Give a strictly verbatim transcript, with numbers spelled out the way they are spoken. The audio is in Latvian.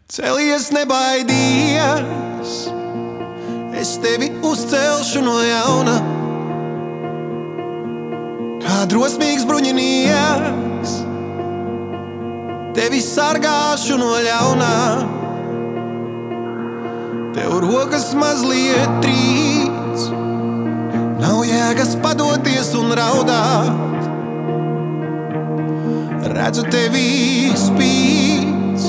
Celies nebaidies, es tevi uzcelšu no jauna, kā drosmīgs bruņinieks, tevi sargāšu no ļaunā. Tev rokas mazliet trīc, nav jēgas padoties un raudāt. Redzu tevi spīd